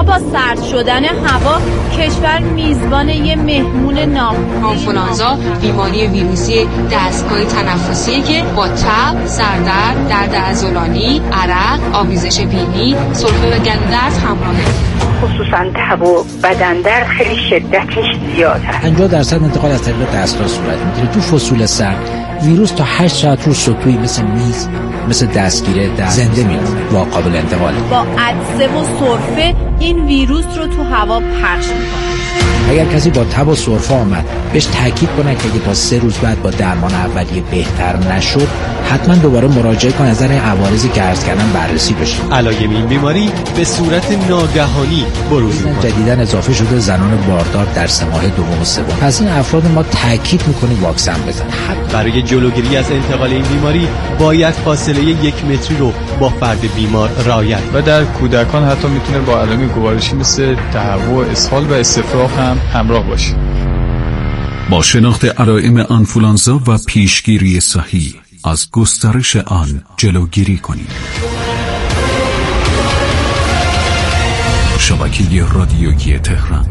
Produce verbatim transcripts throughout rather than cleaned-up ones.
با سرد شدن هوا کشور میزبان یه مهمون ناخوشایند. آنفولانزا بیماری ویروسی دستگاه تنفسیه که با تب، سردرد، درد عضلانی، عرق، آویزش بینی، سرفه و گلودرد همراهه. خصوصا تب و بدن درد خیلی شدتش زیاده. پنجاه درصد انتقال از طریق دست‌ها صورت میگیره. تو فصول سرد ویروس تا هشت ساعت رو سطوحی مثل میز، مثل دستگیره در زنده میمونه و قابل انتقاله. با عطسه و سرفه این ویروس رو تو هوا پخش میکنه. اگر کسی با تب و سرفه آمد بهش تاکید کنه که اگه تا سه روز بعد با درمان اولیه بهتر نشد حتما دوباره مراجعه کنه، نظر عوارضی که عرض کردن بررسی بشه. علائم این بیماری به صورت ناگهانی بروز میکنه. جدیداً اضافه شده زنان باردار در سه ماه دوم و سوم. پس این افراد ما تاکید میکنیم واکسن بزنن. برای جلوگیری از انتقال این بیماری باید فاصله یک متری رو با فرد بیمار رعایت و در کودکان حتی میتونه با علائم گوارشی مثل تهوع، اسهال و استفراغ هم همراه باشه. با شناخت علائم آنفولانزا و پیشگیری صحیح از گسترش آن جلوگیری کنید. شبکه رادیویی تهران.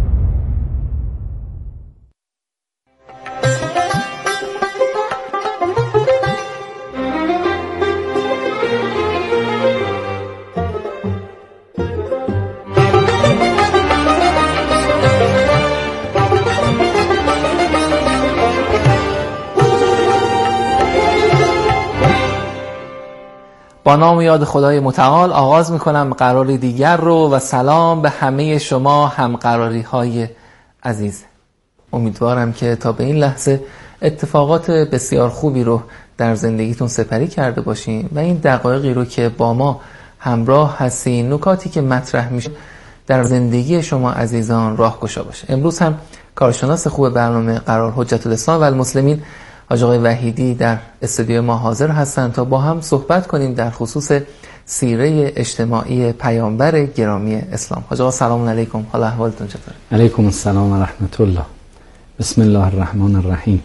با نام و یاد خدای متعال آغاز میکنم قراری دیگر رو و سلام به همه شما همقراری های عزیز. امیدوارم که تا به این لحظه اتفاقات بسیار خوبی رو در زندگیتون سپری کرده باشین و این دقایقی رو که با ما همراه هستین، نکاتی که مطرح میشه در زندگی شما عزیزان راهگشا باشه. امروز هم کارشناس خوب برنامه قرار حجت الاسلام و المسلمین حاج آقای وحیدی در استودیو ما حاضر هستند تا با هم صحبت کنیم در خصوص سیره اجتماعی پیامبر گرامی اسلام. حاج آقا سلام علیکم، حال احوالتون چطوره؟ علیکم السلام و رحمت الله. بسم الله الرحمن الرحیم.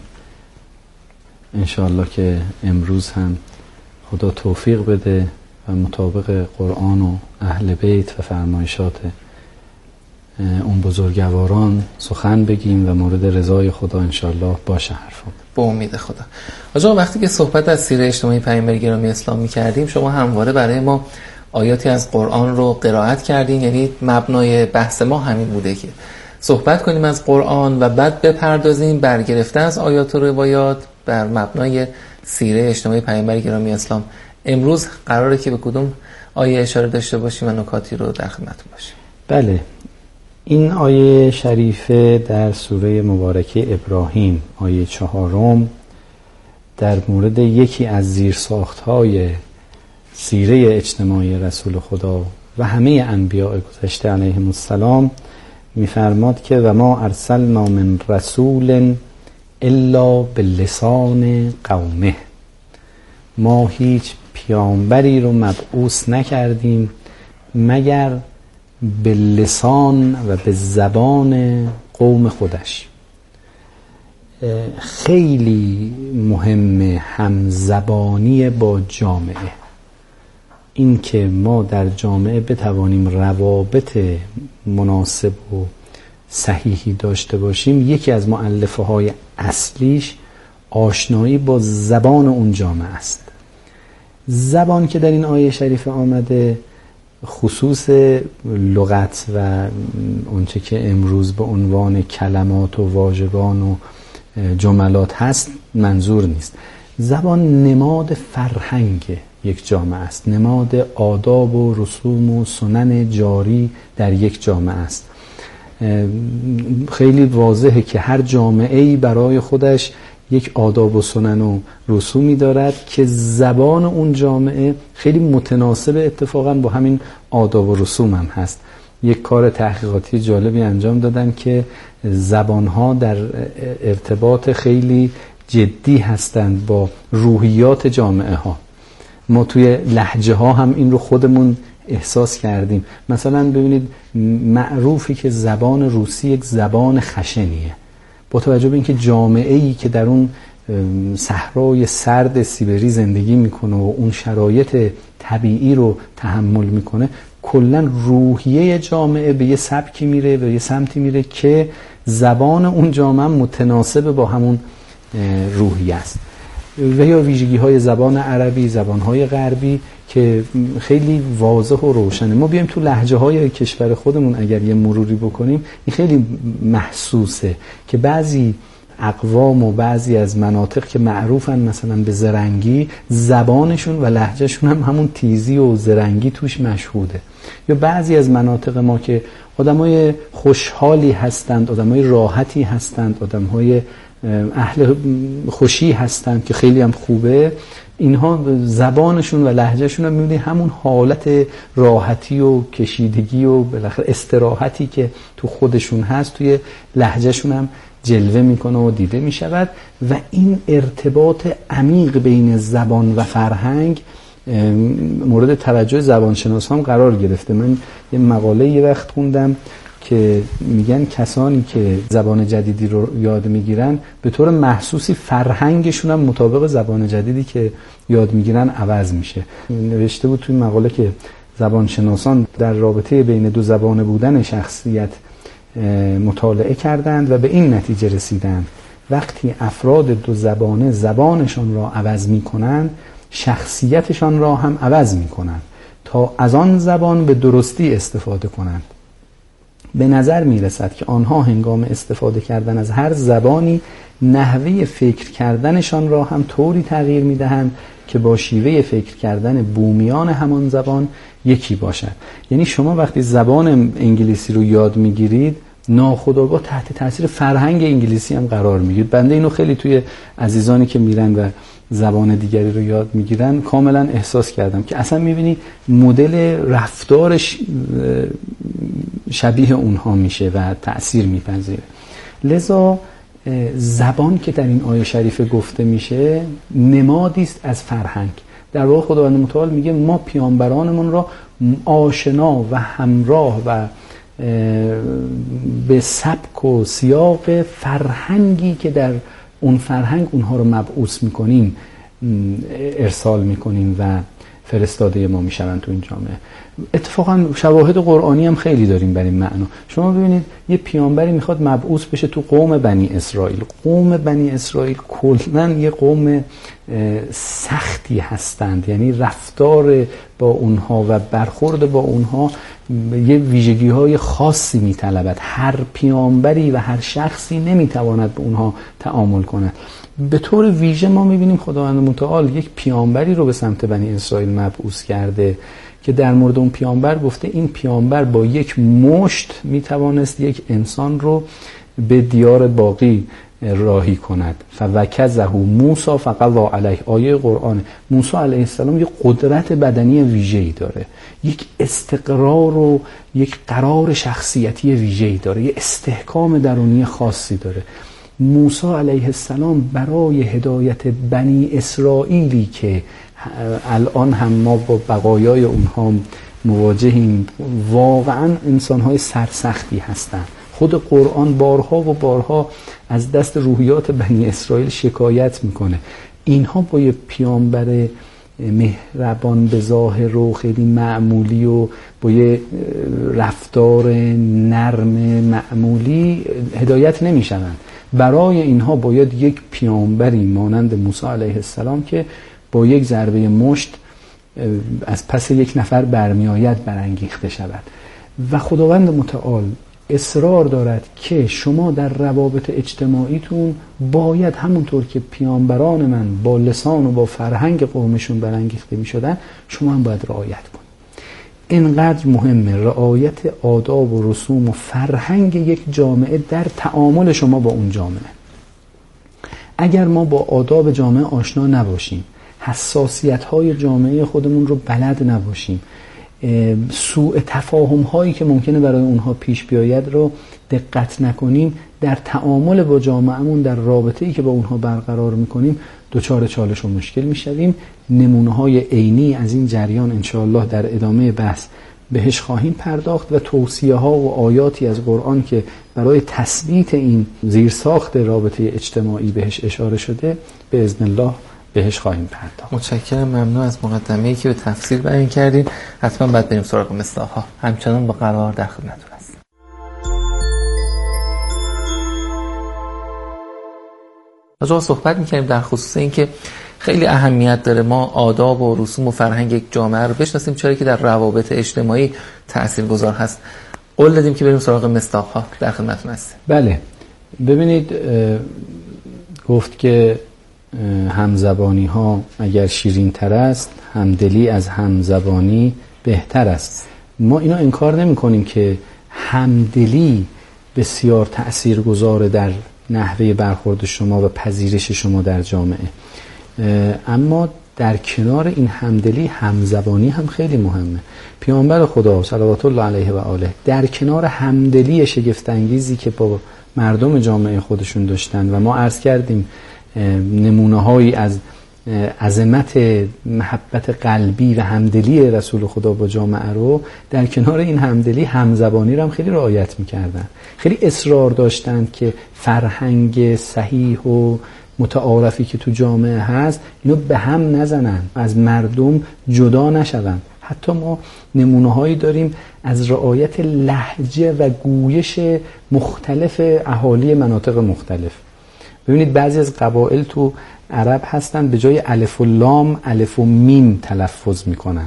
انشاءالله که امروز هم خدا توفیق بده و مطابق قرآن و اهل بیت و فرمایشات اون بزرگواران سخن بگیم و مورد رضای خدا انشاءالله باشه حرفم. با امید خدا. آقا وقتی که صحبت از سیره اجتماعی پیامبر گرامی اسلام می‌کردیم شما همواره برای ما آیاتی از قرآن رو قرائت کردین، یعنی مبنای بحث ما همین بوده که صحبت کنیم از قرآن و بعد بپردازیم برگرفته از آیات و روایات بر مبنای سیره اجتماعی پیامبر گرامی اسلام. امروز قراره که به کدوم آیه اشاره داشته باشیم و نکاتی رو در خدمتتون باشیم. بله، این آیه شریفه در سوره مبارکه ابراهیم آیه چهارم در مورد یکی از زیرساخت‌های سیره اجتماعی رسول خدا و همه انبیاء گذشته علیهم السلام می‌فرماد که و ما ارسلنا من رسول الا بلسان قومه، ما هیچ پیامبری رو مبعوث نکردیم مگر به لسان و به زبان قوم خودش. خیلی مهمه همزبانی با جامعه، این که ما در جامعه بتوانیم روابط مناسب و صحیحی داشته باشیم. یکی از مؤلفه های اصلیش آشنایی با زبان اون جامعه است. زبان که در این آیه شریفه آمده خصوص لغت و اونچه که امروز به عنوان کلمات و واژگان و جملات هست منظور نیست. زبان نماد فرهنگ یک جامعه است، نماد آداب و رسوم و سنن جاری در یک جامعه است. خیلی واضحه که هر جامعه‌ای برای خودش یک آداب و سنن و رسومی دارد که زبان اون جامعه خیلی متناسب اتفاقا با همین آداب و رسوم هم هست. یک کار تحقیقاتی جالبی انجام دادن که زبانها در ارتباط خیلی جدی هستند با روحیات جامعه ها. ما توی لهجه ها هم این رو خودمون احساس کردیم. مثلا ببینید معروفی که زبان روسی یک زبان خشنیه، با توجه به اینکه جامعه‌ای که در اون صحرای سرد سیبری زندگی میکنه و اون شرایط طبیعی رو تحمل میکنه، کلا روحیه جامعه به یه سبکی میره، به یه سمتی میره که زبان اون جامعه متناسب با همون روحیه است. و یا ویژگی های زبان عربی، زبان های غربی که خیلی واضح و روشنه. ما بیایم تو لهجه های کشور خودمون اگر یه مروری بکنیم، این خیلی محسوسه که بعضی اقوام و بعضی از مناطق که معروفن مثلا به زرنگی، زبانشون و لهجهشون هم همون تیزی و زرنگی توش مشهوده. یا بعضی از مناطق ما که آدمای خوشحالی هستند، آدمای راحتی هستند، آدمای اهل خوشی هستند که خیلی هم خوبه، اینها زبانشون و لهجهشون هم میبینی همون حالت راحتی و کشیدگی و بالاخره استراحتی که تو خودشون هست توی لهجهشون هم جلوه میکنه و دیده میشود. و این ارتباط عمیق بین زبان و فرهنگ مورد توجه زبانشناسان قرار گرفته. من یه مقاله یه وقت خوندم که میگن کسانی که زبان جدیدی رو یاد میگیرن به طور محسوسی فرهنگشون هم مطابق زبان جدیدی که یاد میگیرن عوض میشه. نوشته بود توی مقاله که زبانشناسان در رابطه بین دو زبانه بودن شخصیت مطالعه کردند و به این نتیجه رسیدند وقتی افراد دو زبانه زبانشان را عوض میکنند، شخصیتشان را هم عوض میکنند تا از آن زبان به درستی استفاده کنند. به نظر میرسد که آنها هنگام استفاده کردن از هر زبانی نحوه فکر کردنشان را هم طوری تغییر میدهند که با شیوه فکر کردن بومیان همان زبان یکی باشد. یعنی شما وقتی زبان انگلیسی رو یاد میگیرید، ناخودآگاه تحت تاثیر فرهنگ انگلیسی هم قرار میگیرید. بنده اینو خیلی توی عزیزانی که میرن و زبان دیگری رو یاد میگیرن کاملا احساس کردم که اصلا میبینی مدل رفتارش شبیه اونها میشه و تأثیر میپذیره. لذا زبان که در این آیه شریفه گفته میشه نمادی است از فرهنگ. در واقع خداوند متعال میگه ما پیامبرانمون را آشنا و همراه و به سبک و سیاق فرهنگی که در اون فرهنگ اونها رو مبعوث میکنیم ارسال میکنیم و فرستاده ما میشوند تو این جامعه. اتفاقا شواهد قرآنی هم خیلی داریم بر این معنا. شما ببینید یه پیامبری میخواد مبعوث بشه تو قوم بنی اسرائیل. قوم بنی اسرائیل کلاً یه قوم سختی هستند، یعنی رفتار با اونها و برخورد با اونها یه ویژگی های خاصی میطلبد. هر پیامبری و هر شخصی نمیتواند به اونها تعامل کند. به طور ویژه ما میبینیم خداوند متعال یک پیامبری رو به سمت بنی اسرائیل مبعوث کرده که در مورد اون پیامبر گفته این پیامبر با یک مشت میتوانست یک انسان رو به دیار باقی راهی کند. فوکزه موسی فقضا علیه. آیه قرآن. موسی علیه السلام یک قدرت بدنی ویژه‌ای داره، یک استقرار و یک قرار شخصیتی ویژه‌ای داره، یک استحکام درونی خاصی داره. موسی علیه السلام برای هدایت بنی اسرائیلی که الان هم ما با بقایای اونها مواجهیم، واقعا انسان‌های سرسختی هستند. خود قرآن بارها و بارها از دست روحیات بنی اسرائیل شکایت میکنه. اینها با یه پیامبر مهربان به ظاهر و خیلی معمولی و با یه رفتار نرم معمولی هدایت نمیشوند. برای اینها باید یک پیامبری مانند موسی علیه السلام که با یک ضربه مشت از پس یک نفر برمی آید برانگیخته شود. و خداوند متعال اصرار دارد که شما در روابط اجتماعیتون باید همونطور که پیامبران من با لسان و با فرهنگ قومشون برانگیخته می شدن، شما هم باید رعایت کنید. اینقدر مهمه رعایت آداب و رسوم و فرهنگ یک جامعه در تعامل شما با اون جامعه. اگر ما با آداب جامعه آشنا نباشیم، حساسیت‌های جامعه خودمون رو بلد نباشیم، سوء تفاهم هایی که ممکنه برای اونها پیش بیاید رو دقت نکنیم، در تعامل با جامعهمون، در رابطه‌ای که با اونها برقرار میکنیم دچار چالش و مشکل میشویم. نمونه های عینی از این جریان انشاءالله در ادامه بحث بهش خواهیم پرداخت و توصیه ها و آیاتی از قرآن که برای تثبیت این زیرساخت رابطه اجتماعی بهش اشاره شده به اذن الله بهش خواهیم پرداخت. متشکرم، ممنون از مقدمه‌ای که به تفصیل بیان کردین. حتما بعد بریم سراغ مصداق‌ها. همچنان با قرار در خدمتتون هستیم. راجع به صحبت می‌کردیم در خصوص اینکه خیلی اهمیت داره ما آداب و رسوم و فرهنگ یک جامعه رو بشناسیم، چرا که در روابط اجتماعی تاثیرگذار هست. قول دادیم که بریم سراغ مصداق‌ها. در خدمتتون هستیم. بله، ببینید گفت که همزبانی ها اگر شیرین تر است، همدلی از همزبانی بهتر است. ما اینو انکار نمی کنیم که همدلی بسیار تأثیرگذار در نحوه برخورد شما و پذیرش شما در جامعه، اما در کنار این همدلی همزبانی هم خیلی مهمه. پیامبر خدا صلوات الله علیه و آله در کنار همدلی شگفت انگیزی که با مردم جامعه خودشون داشتن و ما عرض کردیم نمونه هایی از عظمت محبت قلبی و همدلی رسول خدا با جامعه رو، در کنار این همدلی همزبانی رو هم خیلی رعایت میکردن. خیلی اصرار داشتن که فرهنگ صحیح و متعارفی که تو جامعه هست اینو به هم نزنن، از مردم جدا نشون. حتی ما نمونه هایی داریم از رعایت لهجه و گویش مختلف اهالی مناطق مختلف. ببینید بعضی از قبایل تو عرب هستن به جای الف و لام الف و میم تلفظ میکنن،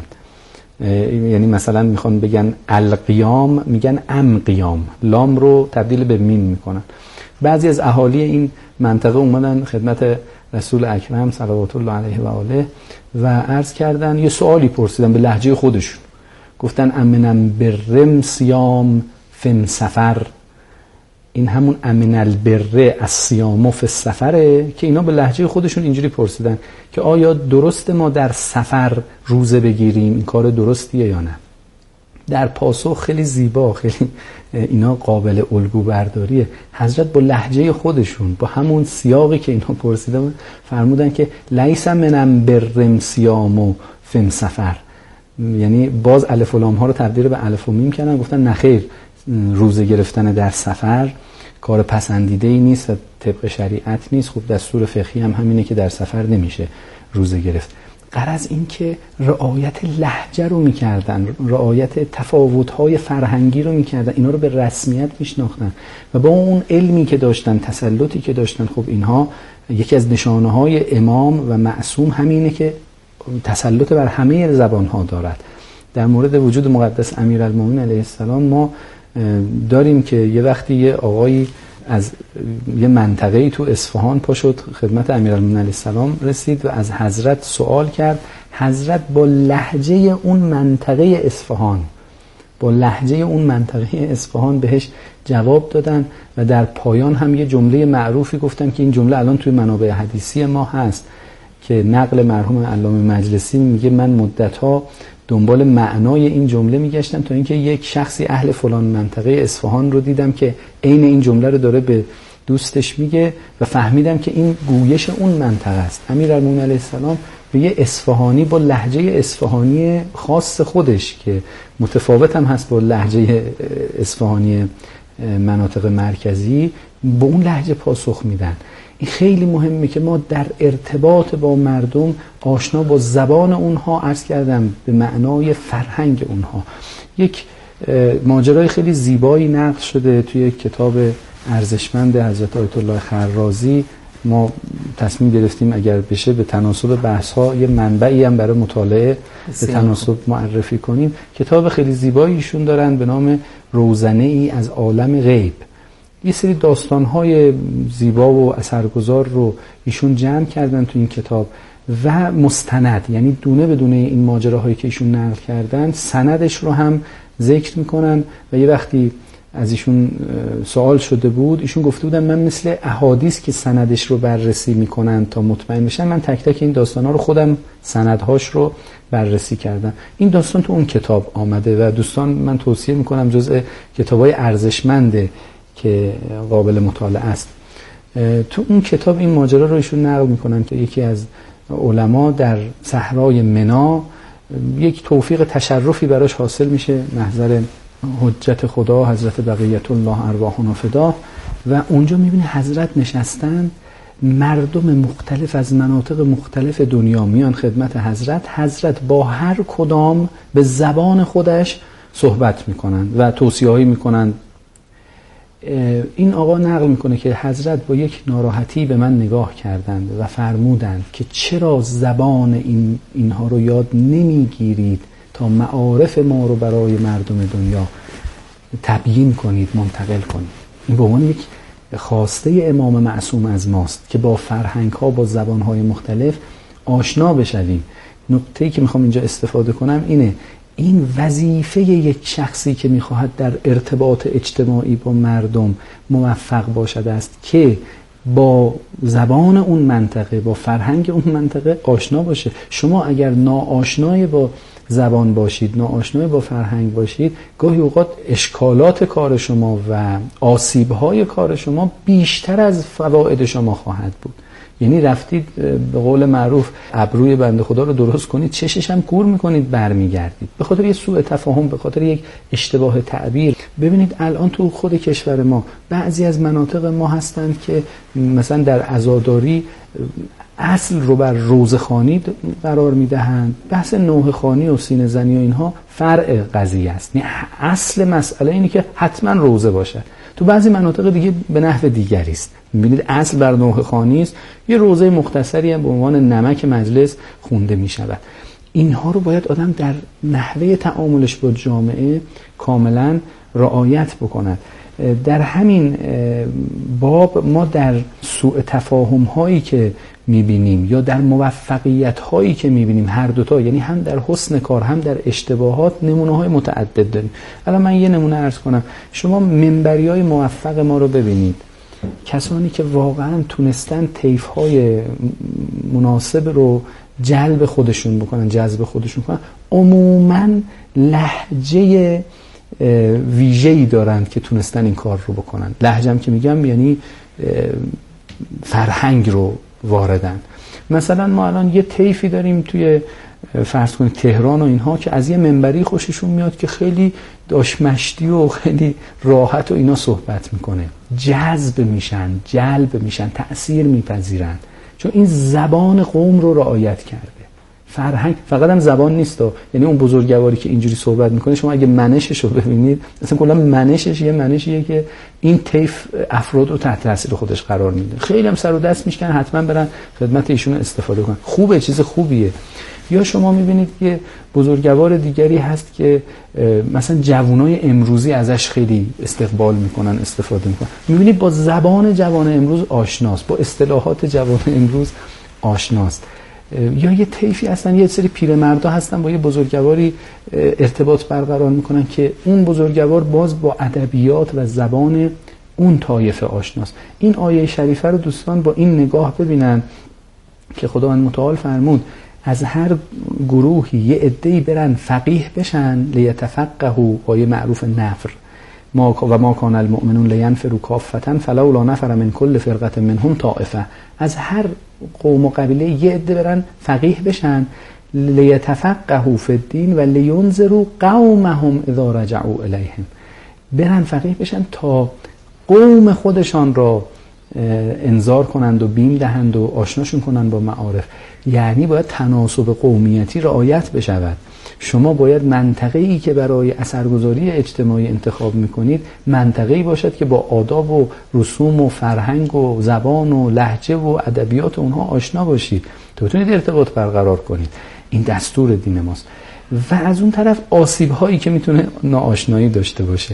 یعنی مثلا میخوان بگن القیام میگن ام قیام، لام رو تبدیل به میم میکنن. بعضی از اهالی این منطقه اومدن خدمت رسول اکرم صلوات الله علیه و آله و عرض کردن، یه سوالی پرسیدن به لهجه خودشون، گفتن امنم برم سیام فم سفر. این همون امن البره از سیام فی سفره که اینا به لهجه خودشون اینجوری پرسیدن که آیا درست ما در سفر روزه بگیریم، این کار درستیه یا نه؟ در پاسخ خیلی زیبا، خیلی اینا قابل الگو برداریه. حضرت با لهجه خودشون با همون سیاقی که اینا پرسیدن فرمودن که لیس منم برم سیام و فم سفر، یعنی باز الف و لام ها رو تبدیل به الف و میم کردن، گفتن نخیر، روزه گرفتن در سفر کار پسندیده ای نیست و طبق شریعت نیست. خب دستور فقهی هم همینه که در سفر نمیشه روزه گرفت. غرض این که رعایت لهجه رو میکردن، رعایت تفاوت‌های فرهنگی رو میکردن، اینا رو به رسمیت میشناختن و با اون علمی که داشتن، تسلطی که داشتن، خب اینها یکی از نشانه‌های امام و معصوم همینه که تسلط بر همه زبان‌ها دارد. در مورد وجود مقدس امیرالمومنین علیه السلام ما داریم که یه وقتی یه آقایی از یه منطقه‌ای تو اصفهان پا شد خدمت امیرالمومنین علیه السلام رسید و از حضرت سوال کرد. حضرت با لهجه اون منطقه اصفهان با لهجه اون منطقه اصفهان بهش جواب دادن و در پایان هم یه جمله معروفی گفتن که این جمله الان توی منابع حدیثی ما هست که نقل مرحوم علامه مجلسی میگه من مدت‌ها دنبال معنای این جمله میگشتم تا اینکه یک شخصی اهل فلان منطقه اصفهان رو دیدم که عین این جمله رو داره به دوستش میگه و فهمیدم که این گویش اون منطقه است. امیرالمومنین علیه السلام به یه اصفهانی با لهجه اصفهانی خاص خودش که متفاوت هم هست با لهجه اصفهانی مناطق مرکزی، با اون لهجه پاسخ میدن. این خیلی مهمه که ما در ارتباط با مردم آشنا با زبان اونها، عرض کردم به معنای فرهنگ اونها. یک ماجرای خیلی زیبایی نقل شده توی کتاب ارزشمند حضرت آیت الله خرازی. ما تصمیم گرفتیم اگر بشه به تناسب بحث ها یه منبعی هم برای مطالعه به تناسب معرفی کنیم. کتاب خیلی زیبایی ایشون دارن به نام روزنه ای از عالم غیب. یه سری داستان‌های زیبا و اثرگذار رو ایشون جمع کردن تو این کتاب و مستند، یعنی دونه به دونه این ماجراهایی که ایشون نقل کردن سندش رو هم ذکر میکنن و یه وقتی از ایشون سوال شده بود، ایشون گفته بودن من مثل احادیث که سندش رو بررسی میکنن تا مطمئن بشن، من تک تک این داستانا رو خودم سندهاش رو بررسی کردم. این داستان تو اون کتاب آمده و دوستان من توصیه میکنم جزء کتابای ارزشمنده که قابل مطالعه است. تو اون کتاب این ماجرا رو ایشون نقل میکنن که یکی از علما در صحرای منی یک توفیق تشرفی براش حاصل میشه محضر حجت خدا حضرت بقیت الله ارواحنا فدا و اونجا میبینه حضرت نشستن مردم مختلف از مناطق مختلف دنیا میان خدمت حضرت، حضرت با هر کدام به زبان خودش صحبت میکنند و توصیه‌هایی میکنند. این آقا نقل میکنه که حضرت با یک ناراحتی به من نگاه کردند و فرمودند که چرا زبان این اینها رو یاد نمیگیرید تا معارف ما رو برای مردم دنیا تبیین کنید، منتقل کنید. این به عنوان یک خواسته امام معصوم از ماست که با فرهنگ ها، با زبان های مختلف آشنا بشویم. نکته‌ای که میخوام اینجا استفاده کنم اینه، این وظیفه یک شخصی که میخواهد در ارتباط اجتماعی با مردم موفق باشد است که با زبان اون منطقه، با فرهنگ اون منطقه آشنا باشه. شما اگر ناآشنای با زبان باشید، ناآشنای با فرهنگ باشید، گاهی اوقات اشکالات کار شما و آسیب‌های کار شما بیشتر از فواید شما خواهد بود. یعنی رفتید به قول معروف ابروی بنده خدا رو درست کنید، چشش هم کور میکنید، برمیگردید به خاطر یه سوء تفاهم، به خاطر یک اشتباه تعبیر. ببینید الان تو خود کشور ما بعضی از مناطق ما هستند که مثلا در عزاداری اصل رو بر روزخوانی قرار میدهند، بحث نوحه خوانی و سینه زنی و اینها فرع قضیه است. یعنی اصل مسئله اینه که حتما روزه باشد. تو بعضی مناطق دیگه به نحو دیگری است. می‌بینید اصل بر نوحه خوانی است، یه روزه مختصری هم به عنوان نمک مجلس خونده می‌شود. اینها رو باید آدم در نحوه تعاملش با جامعه کاملا رعایت بکند. در همین باب ما در سوء تفاهم هایی که میبینیم یا در موفقیت هایی که میبینیم، هر دوتا، یعنی هم در حسن کار هم در اشتباهات، نمونه های متعدد داریم. الان من یه نمونه عرض کنم. شما منبری های موفق ما رو ببینید، کسانی که واقعا تونستن طیف های مناسب رو جلب خودشون بکنن، جذب خودشون بکنن، عموما لهجه ویژه‌ای دارن که تونستن این کار رو بکنن. لهجه‌ام که میگم یعنی فرهنگ رو واردن. مثلا ما الان یه طیفی داریم توی فرض کنید تهران و اینها که از یه منبری خوششون میاد که خیلی داشمشتی و خیلی راحت و اینا صحبت میکنه، جذب میشن، جلب میشن، تأثیر میپذیرن، چون این زبان قوم رو رعایت کرده. فرهنگ فقط هم زبان نیست، یعنی اون بزرگواری که اینجوری صحبت میکنه، شما اگه منشش رو ببینید، مثلا کلا منشش یه منشیه که این طیف افراد رو تحت تاثیر خودش قرار میده. خیلی هم سر و دست میشکنن، حتما برن خدمت ایشون استفاده کنن. خوبه، چیز خوبیه. یا شما میبینید که بزرگوار دیگری هست که مثلا جوانای امروزی ازش خیلی استقبال میکنن، استفاده میکنن. میبینید با زبان جوان امروز آشناست، با اصطلاحات جوان امروز آشناست. یا یه طیفی هستن، یه سری پیرمردا هستن با یه بزرگواری ارتباط برقرار میکنن که اون بزرگوار باز با ادبیات و زبان اون طایفه آشناست. این آیه شریفه رو دوستان با این نگاه ببینن که خداوند متعال فرمود از هر گروهی یه عده‌ای برن فقیه بشن، لیتفقهوا، آیه معروف نفر، ما و ما کان المؤمنون لینفروا کافة فلولا نفر من کل فرقة منهم طائفه. از هر قوم و قبیله یه عده برن فقیه بشن، لیتفقهوا فی الدین و لینذروا قومهم اذا رجعوا الیهم، برن فقیه بشن تا قوم خودشان را انذار کنند و بیم دهند و آشناشون کنند با معارف. یعنی باید تناسب قومیتی رعایت بشود. شما باید منطقه‌ای که برای اثرگذاری اجتماعی انتخاب میکنید منطقه‌ای باشد که با آداب و رسوم و فرهنگ و زبان و لهجه و ادبیات اونها آشنا باشید تا بتونید ارتباط برقرار کنید. این دستور دین ماست. و از اون طرف آسیب‌هایی که میتونه ناآشنایی داشته باشه،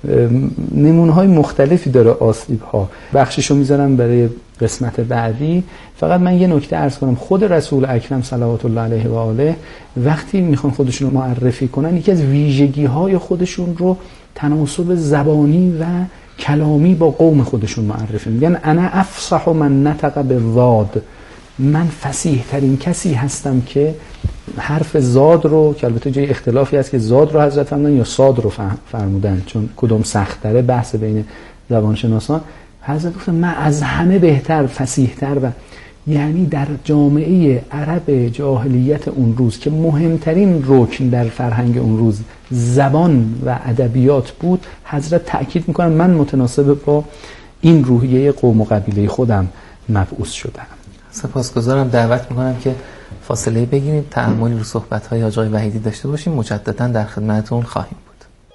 نمونه‌های مختلفی داره آسیب‌ها. بخششو میذارم برای قسمت بعدی. فقط من یه نکته عرض کنم. خود رسول اکرم صلوات الله علیه و آله وقتی میخوان خودشون رو معرفی کنن، یکی از ویژگی‌های خودشون رو تناسب زبانی و کلامی با قوم خودشون معرفی میگن. انا افصح من نطق بالضاد، من فصیح ترین کسی هستم که حرف زاد رو، که البته جای اختلافی هست که زاد رو حضرت فرمودن یا صاد رو فرمودن، چون کدوم سخت تره بحث بین زبانشناسان. حضرت گفتن من از همه بهتر، فصیح تر. و یعنی در جامعه عرب جاهلیت اون روز که مهمترین رکن در فرهنگ اون روز زبان و ادبیات بود، حضرت تأکید میکنن من متناسب با این روحیه قوم و قبیله خودم مبعوث شدم. سپاسگزارم. دعوت میکنم که فاصله بگیریم، تأملی رو صحبت‌های آقای وحیدی داشته باشیم. مجددا در خدمتتون خواهیم بود.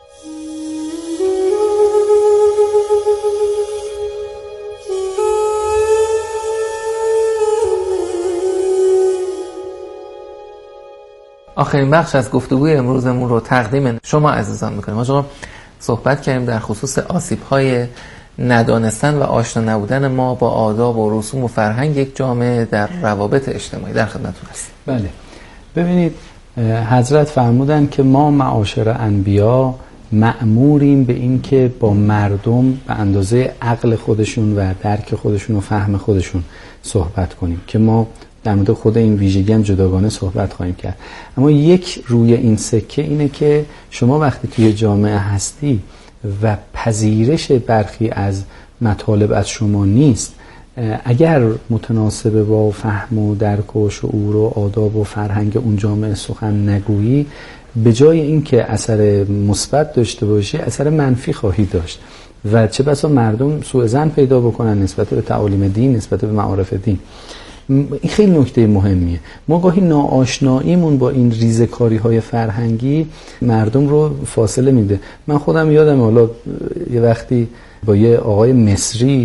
آخرین بخش از گفتگوی امروزمون رو تقدیم شما عزیزان میکنیم. آقا صحبت کردیم در خصوص آسیب‌های ندانستن و آشنا نبودن ما با آداب و رسوم و فرهنگ یک جامعه در روابط اجتماعی. در خدمتتون هستیم. بله، ببینید حضرت فرمودن که ما معاشر انبیا مأموریم به این که با مردم به اندازه عقل خودشون و درک خودشون و فهم خودشون صحبت کنیم، که ما در مورد خود این ویژگی هم جداگانه صحبت خواهیم کرد. اما یک روی این سکه اینه که شما وقتی توی جامعه هستی و پذیرش برخی از مطالب از شما نیست، اگر متناسب با فهم و درک و شعور و آداب و فرهنگ اون جامعه سخن نگویی، به جای اینکه اثر مثبت داشته باشی اثر منفی خواهی داشت و چه بسا مردم سوء ظن پیدا بکنن نسبت به تعالیم دین، نسبت به معارف دین. این خیلی نکته مهمیه. ما گاهی ناآشناییمون با این ریزکاری های فرهنگی مردم رو فاصله میده. من خودم یادم حالا یه وقتی با یه آقای مصری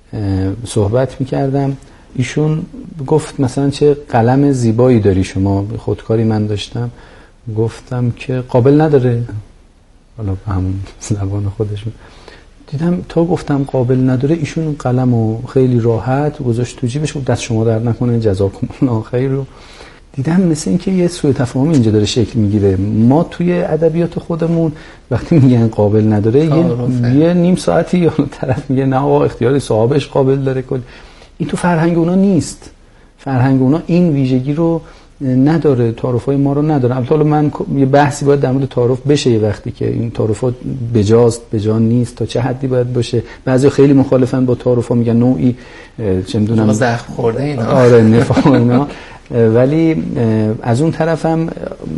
صحبت میکردم، ایشون گفت مثلا چه قلم زیبایی داری شما. خودکاری من داشتم، گفتم که قابل نداره، حالا به همون زبان خودشون دیدم تا گفتم قابل نداره، ایشون قلمو خیلی راحت گذاشت تو جیبش، دست شما درد نکنه جزاکم الله خیر. رو دیدم مثل اینکه یه سوء تفاهم اینجا داره شکل میگیره. ما توی ادبیات خودمون وقتی میگن قابل نداره یه, یه نیم ساعتی یا طرف میگه نه آقا اختیار صاحبش قابل داره. کل این تو فرهنگ اونا نیست. فرهنگ اونا این ویژگی رو نداره، تعارفای ما رو نداره. البته من یه بحثی باید در مورد تعارف بشه یه وقتی که این تعارفات بجاست بجا نیست، تا چه حدی باید باشه. بعضی خیلی مخالفن با تعارفا، میگن نوعی چه میدونم زخم خورده اینا، آره نفاق اینا، ولی از اون طرف هم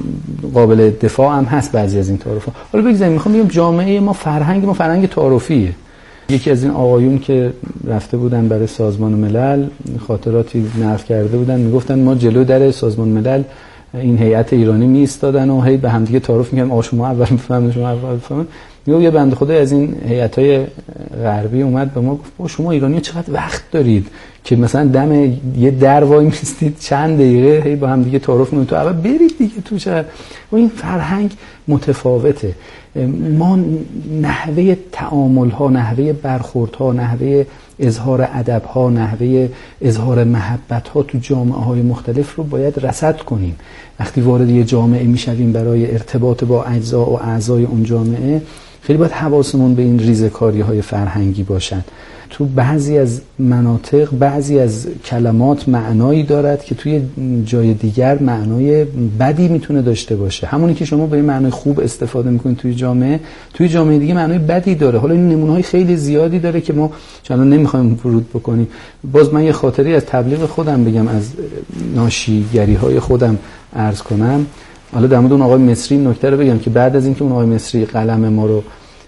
قابل دفاع هم هست بعضی از این تعارفا. حالا بگذاریم، میخوام بگم جامعه ما فرهنگ ما فرهنگ تعارفیه. یکی از این آقایون که رفته بودن برای سازمان ملل خاطراتی نقل کرده بودن، میگفتن ما جلو در سازمان ملل این هیئت ایرانی می ایستادن و هی به همدیگه تعارف می‌کردن آ شما اول بفهمید شما اول بفهمید. یه بنده خدای از این هیئت‌های غربی اومد به ما گفت شما ایرانی‌ها چقدر وقت دارید که مثلا دم یه در وای میستید چند دقیقه هی با هم دیگه تعارف می‌کنید، تو اول برید دیگه تو چه. و این فرهنگ متفاوته. ما نحوه تعامل‌ها، نحوه برخوردها، نحوه اظهار ادب‌ها، نحوه اظهار محبت‌ها تو جامعه‌های مختلف رو باید رصد کنیم. وقتی وارد یه جامعه میشویم برای ارتباط با اجزا و اعضای اون جامعه، خیلی باید حواسمون به این ریزکاری‌های فرهنگی باشد. تو بعضی از مناطق بعضی از کلمات معنایی دارد که توی جای دیگر معنای بدی میتونه داشته باشه. همونی که شما به این معنای خوب استفاده میکنید توی جامعه، توی جامعه دیگه معنای بدی داره. حالا این نمونه‌های خیلی زیادی داره که ما چندان نمیخوایم ورود بکنیم. باز من یه خاطری از تبلیغ خودم بگم، از ناشیگری‌های خودم عرض کنم. حالا در مورد اون آقای مصری نکته رو بگم که بعد از اینکه اون آقای مصری قلم ما رو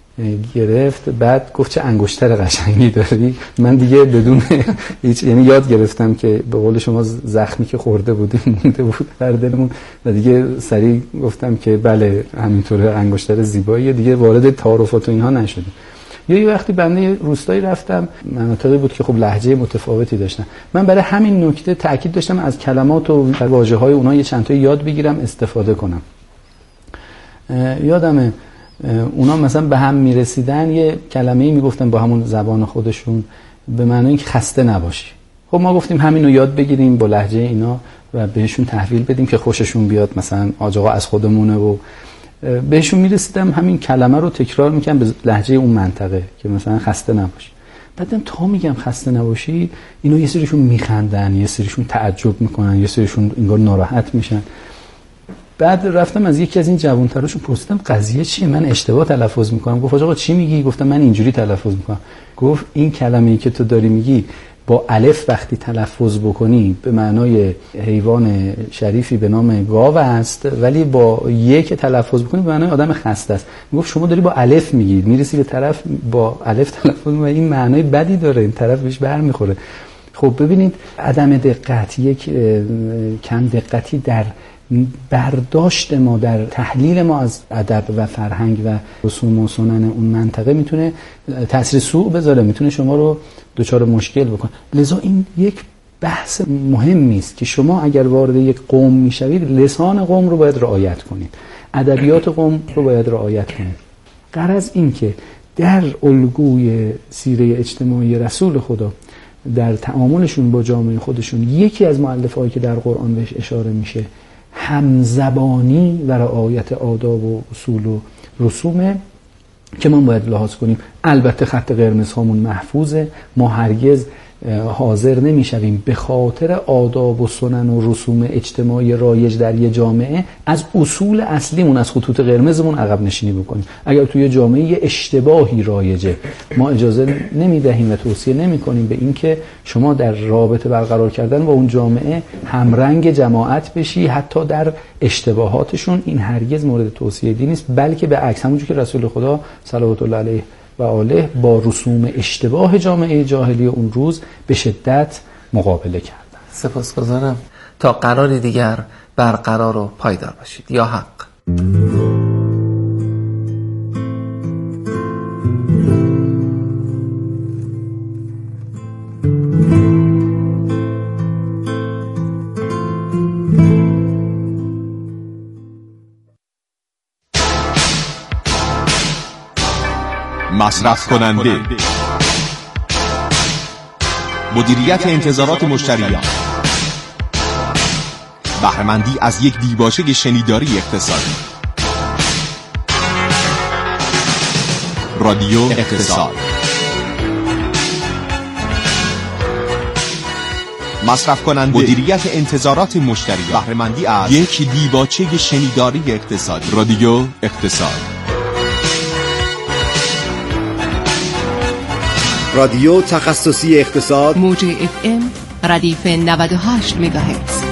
گرفت، بعد گفت چه انگشتر قشنگی داری. من دیگه بدون هیچ، یعنی یاد گرفتم که به قول شما زخمی که خورده بودیم مونده بود در دلمون و دیگه سریع گفتم که بله همینطوره، انگشتر زیباییه، دیگه وارد تعارفات و اینها نشدیم. یا یه وقتی بنده روستایی رفتم، مناطقی بود که خب لهجه متفاوتی داشتن، من برای همین نکته تاکید داشتم از کلمات و واژه‌های اونها یه چند تا یاد بگیرم استفاده کنم. یادمه اونا مثلا به هم میرسیدن یه کلمه‌ای میگفتن با همون زبان خودشون به معنی اینکه خسته نباشی. خب ما گفتیم همین رو یاد بگیریم با لهجه اینا و بهشون تحویل بدیم که خوششون بیاد، مثلا آج آقا از خودمونه. و بهشون میرسیدم همین کلمه رو تکرار میکنم به لهجه اون منطقه که مثلا خسته نباشی. بعدم تا میگم خسته نباشی، اینو یه سریشون میخندن، یه سریشون تعجب میکنن، یه سریشون انگار ناراحت میشن. بعد رفتم از یکی از این جوان‌تراشون پرسیدم قضیه چیه، من اشتباه تلفظ میکنم. گفت آقا چی میگی؟ گفتم من اینجوری تلفظ میکنم. گفت این کلمه‌ای که تو داری میگی با الف وقتی تلفظ بکنی به معنای حیوان شریفی به نام گاو است، ولی با یک تلفظ بکنی به معنای آدم خسته است. گفت شما داری با الف میگی، میرسی به طرف با الف تلفظ و این معنای بدی داره، این طرف بهش برمیخوره. خب ببینید عدم دقت، یک کم دقتی در برداشت ما، در تحلیل ما از ادب و فرهنگ و رسوم و سنن اون منطقه میتونه تاثیر سوء بذاره، میتونه شما رو دچار مشکل بکنه. لذا این یک بحث مهمی است که شما اگر وارد یک قوم میشوید لسان قوم رو باید رعایت کنید، ادبیات قوم رو باید رعایت کنید. غرض این که در الگوی سیره اجتماعی رسول خدا در تعاملشون با جامعه خودشون یکی از مؤلفه‌هایی که در قرآن بهش اشاره میشه همزبانی و رعایت آداب و اصول و رسومه که ما باید لحاظ کنیم. البته خط قرمز هامون محفوظه، ما هرگز حاضر نمیشویم به خاطر آداب و سنن و رسوم اجتماعی رایج در یه جامعه از اصول اصلیمون، از خطوط قرمزمون عقب نشینی بکنیم. اگر توی جامعه یه اشتباهی رایجه ما اجازه نمیدهیم و توصیه نمیکنیم به این که شما در رابطه برقرار کردن با اون جامعه همرنگ جماعت بشی، حتی در اشتباهاتشون. این هرگز مورد توصیه دی نیست، بلکه به عکس همونجوری که رسول خدا صلوات الله علیه و آله با رسوم اشتباه جامعه جاهلی اون روز به شدت مقابله کردن. سپاسگزارم. تا قراری دیگر برقرار و پایدار باشید. یا حق. مصرف کننده، مدیریت انتظارات مشتریان، بهره‌مندی از یک دیباچه شنیداری اقتصادی. رادیو اقتصاد. مصرف کننده، مدیریت انتظارات مشتریان، بهره‌مندی از یک دیباچه شنیداری اقتصادی. رادیو اقتصاد. رادیو تخصصی اقتصاد، موج اف ام ردیف نود و هشت مگاهرتز.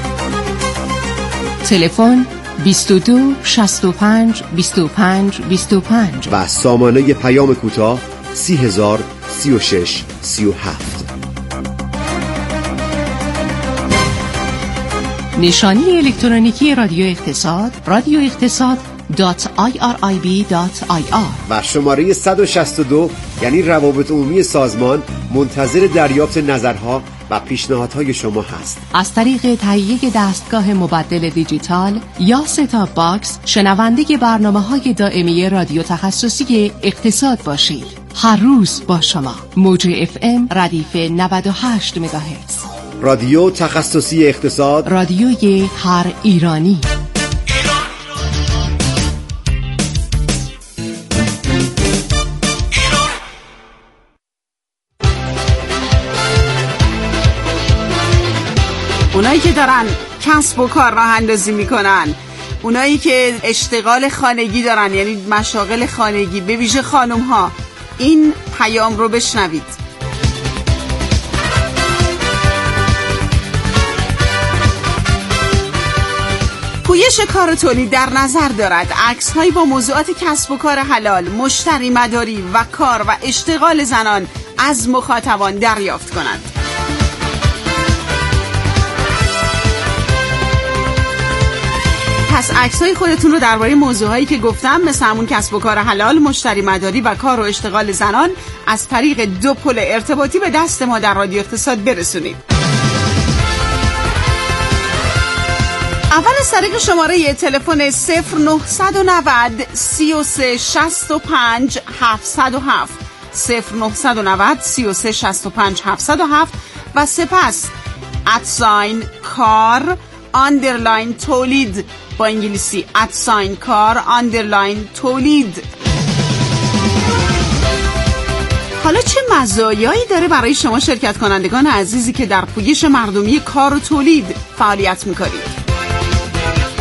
تلفن بیست و دو شصت و پنج بیست و پنج بیست و پنج و سامانه پیام کوتاه سی هزار سی و شش سی و هفت. نشانی الکترونیکی رادیو اقتصاد رادیو اقتصاد دات آی آر آی بی دات آی آر و شماره صد و شصت و دو یعنی روابط عمومی سازمان منتظر دریافت نظرها و پیشنهادهای شما هست. از طریق تهیه دستگاه مبدل دیجیتال یا ستاپ باکس شنونده برنامه‌های دائمی رادیو تخصصی اقتصاد باشید. هر روز با شما. موج اف ام ردیف نود و هشت مگاهرتز. رادیو تخصصی اقتصاد، رادیوی هر ایرانی. اونایی که دارن کسب و کار راه اندازی میکنن، اونایی که اشتغال خانگی دارن، یعنی مشاغل خانگی، به ویژه خانم ها، این پیام رو بشنوید. پویش کار تولید در نظر دارد عکس هایی با موضوعات کسب و کار حلال، مشتری مداری و کار و اشتغال زنان از مخاطبان دریافت کنند. پس عکسای خودتون رو درباره موضوعایی که گفتم، مثل همون کسب و کار حلال، مشتری مداری و کار و اشتغال زنان، از طریق دو پل ارتباطی به دست ما در رادیو اقتصاد برسونید. اول از طریق شماره تلفن صفر نهصد و نود سی و سه شصت و پنج هفتصد و هفت صفر نهصد و نود سی و سه شصت و پنج هفتصد و هفت و سپس ادساین کار آندرلاین تولید با انگلیسی ادساین کار آندرلاین تولید. حالا چه مزایایی داره برای شما شرکت کنندگان عزیزی که در پویش مردمی کار و تولید فعالیت میکنید؟